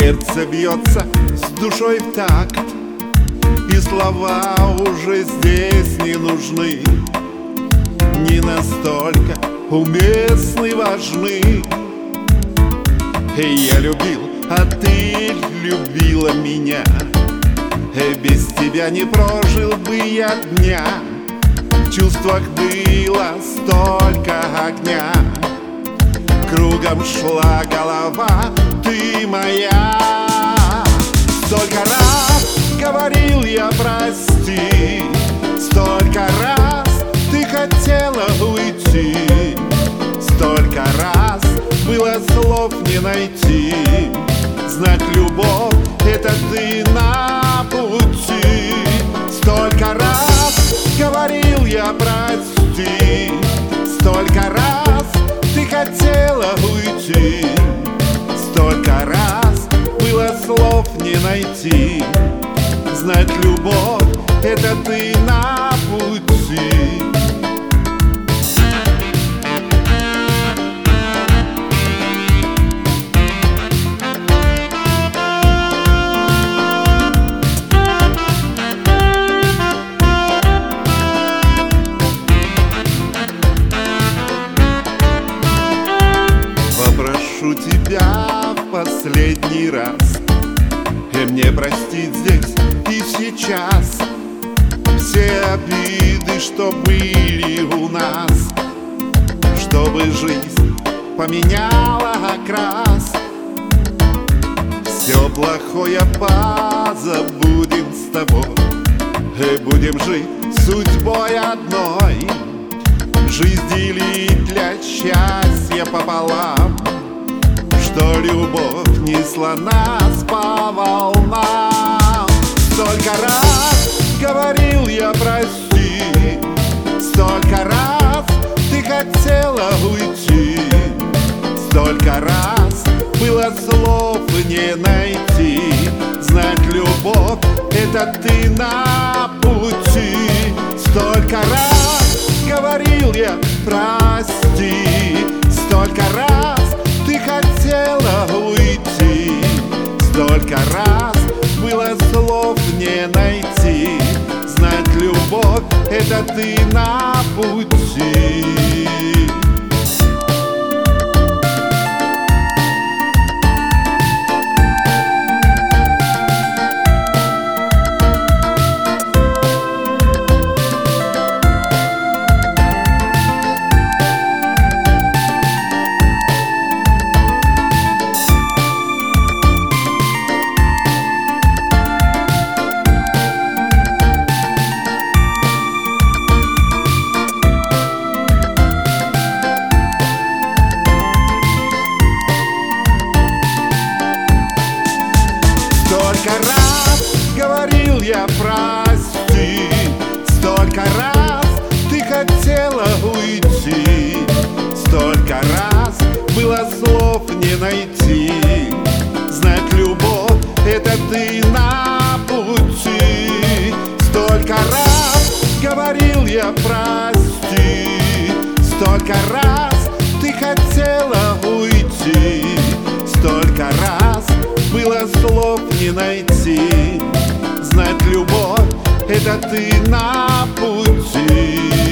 Сердце бьется с душой в такт, и слова уже здесь не нужны, не настолько уместны, важны. Я любил, а ты любила меня, без тебя не прожил бы я дня. В чувствах было столько огня, кругом шла голова, ты моя. Столько раз говорил я прости, столько раз ты хотела уйти, столько раз было слов не найти. Знать любовь — это ты на пути. Столько раз говорил я прости, столько раз ты хотела уйти, столько раз было слов не найти. Знать любовь — это ты на пути. Попрошу тебя в последний раз мне простить здесь и сейчас все обиды, что были у нас, чтобы жизнь поменяла окрас. Все плохое позабудем с тобой и будем жить судьбой одной. Жизнь делить для счастья пополам, что любовь несла нас по волнам. Столько раз говорил я прости, столько раз ты хотела уйти, столько раз было слов не найти. Знать любовь — это ты на пути. Столько раз говорил я прости, столько раз ты хотела уйти, столько раз было слов не найти. Знать любовь — это ты на пути. Столько раз говорил я прости, столько раз ты хотела уйти, столько раз было слов не найти. Знать любовь — это ты на пути. Столько раз говорил я прости, столько раз ты хотела уйти, столько раз было слов не найти. Знать любовь — это ты на пути.